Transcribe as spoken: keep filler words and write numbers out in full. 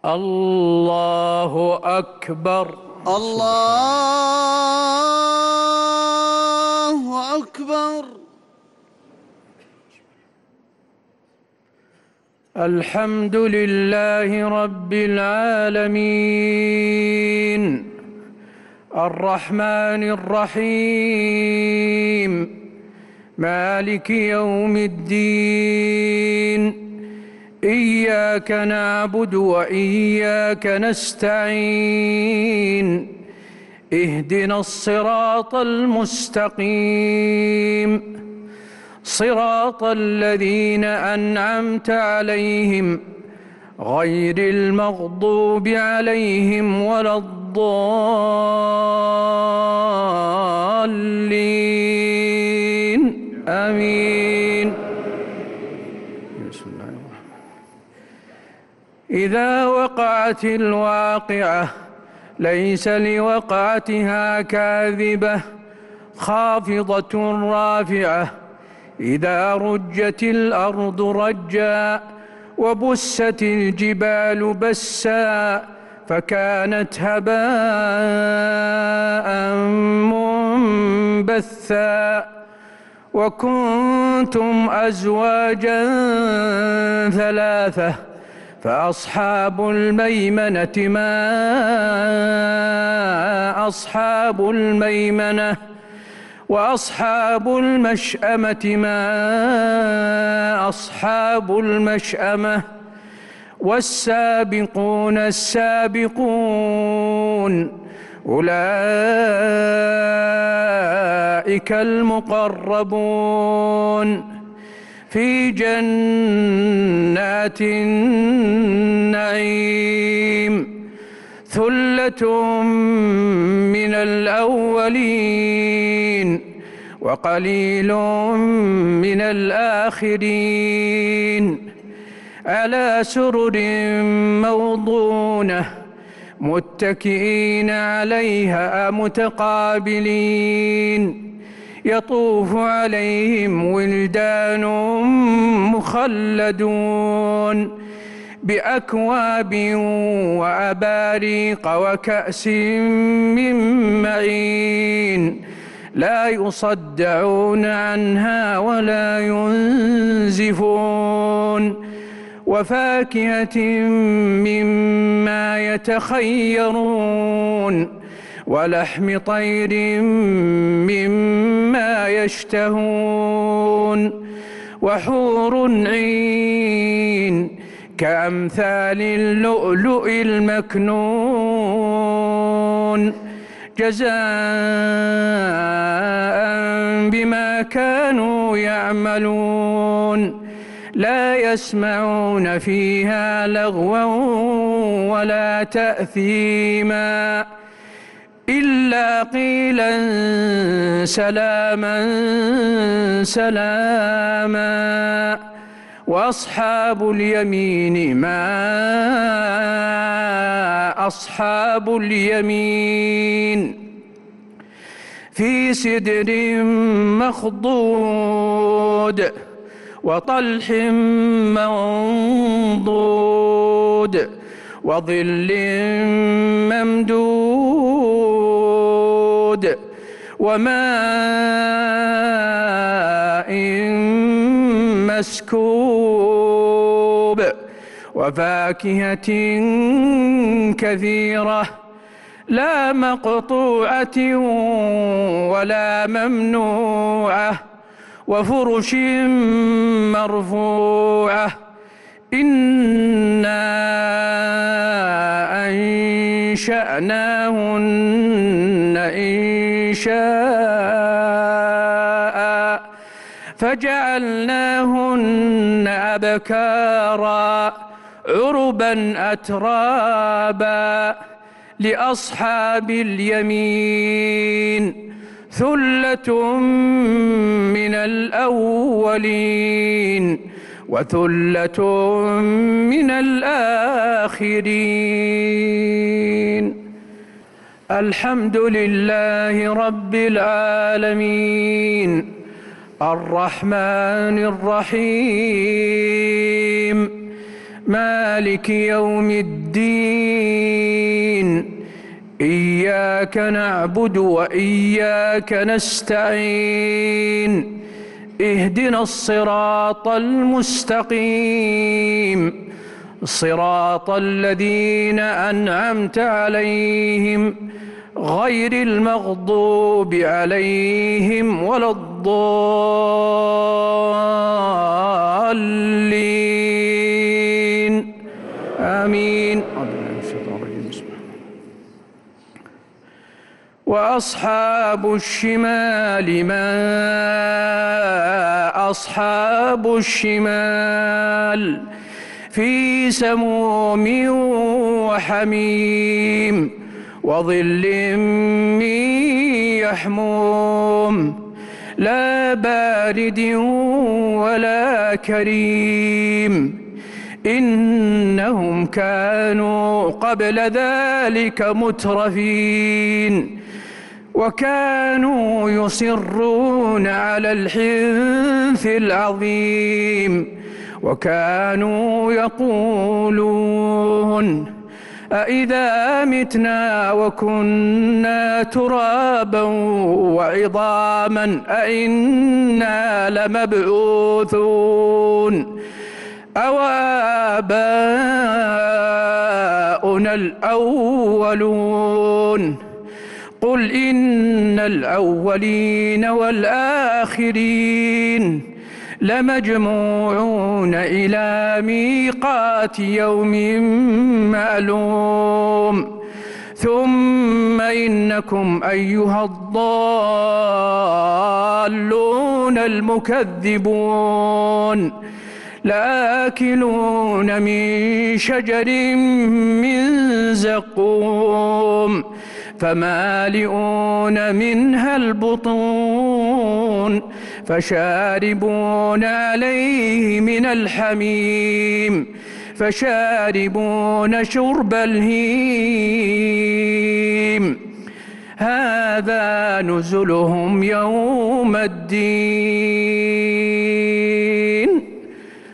الله أكبر. الله أكبر. الحمد لله رب العالمين الرحمن الرحيم مالك يوم الدين إياك نعبد وإياك نستعين اهدنا الصراط المستقيم صراط الذين أنعمت عليهم غير المغضوب عليهم ولا الضالين آمين. بسم الله الرحمن الرحيم. إذا وقعت الواقعة ليس لوقعتها كاذبة خافضة رافعة إذا رجت الأرض رجا وبست الجبال بسا فكانت هباء منبثا وكنتم أزواجا ثلاثة فأصحاب الميمنة ما أصحاب الميمنة وأصحاب المشأمة ما أصحاب المشأمة والسابقون السابقون أولئك المقربون في جنات النعيم ثلة من الأولين وقليل من الآخرين على سرر موضونة متكئين عليها متقابلين يطوف عليهم ولدان مخلدون بأكواب وأباريق وكأس من معين لا يصدعون عنها ولا ينزفون وفاكهة مما يتخيرون ولحم طير مما يشتهون وحور عين كأمثال اللؤلؤ المكنون جزاء بما كانوا يعملون لا يسمعون فيها لغوا ولا تأثيما إلا قيلا سلاما سلاما وأصحاب اليمين ما أصحاب اليمين في سدر مخضود وطلح منضود وظل ممدود وماء مسكوب وفاكهة كثيرة لا مقطوعة ولا ممنوعة وفرش مرفوعة إنا أنشأناهن إنشاء فجعلناهن أبكارا عربا أترابا لأصحاب اليمين ثلة من الأولين وثلة من الآخرين. الحمد لله رب العالمين الرحمن الرحيم مالك يوم الدين إياك نعبد وإياك نستعين اهدنا الصراط المستقيم صراط الذين أنعمت عليهم غير المغضوب عليهم ولا الضالين آمين. وأصحاب الشمال ما أصحاب الشمال في سموم وحميم وظل من يحموم لا بارد ولا كريم إنهم كانوا قبل ذلك مترفين وكانوا يصرون على الحنث العظيم وكانوا يقولون أإذا متنا وكنا ترابا وعظاما أإنا لمبعوثون أو آباؤنا الأولون قل إن الأولين والآخرين لمجموعون إلى ميقات يوم معلوم ثم إنكم أيها الضالون المكذبون لآكلون من شجر من زقوم فمالئون منها البطون فشاربون عليه من الحميم فشاربون شرب الهيم هذا نزلهم يوم الدين.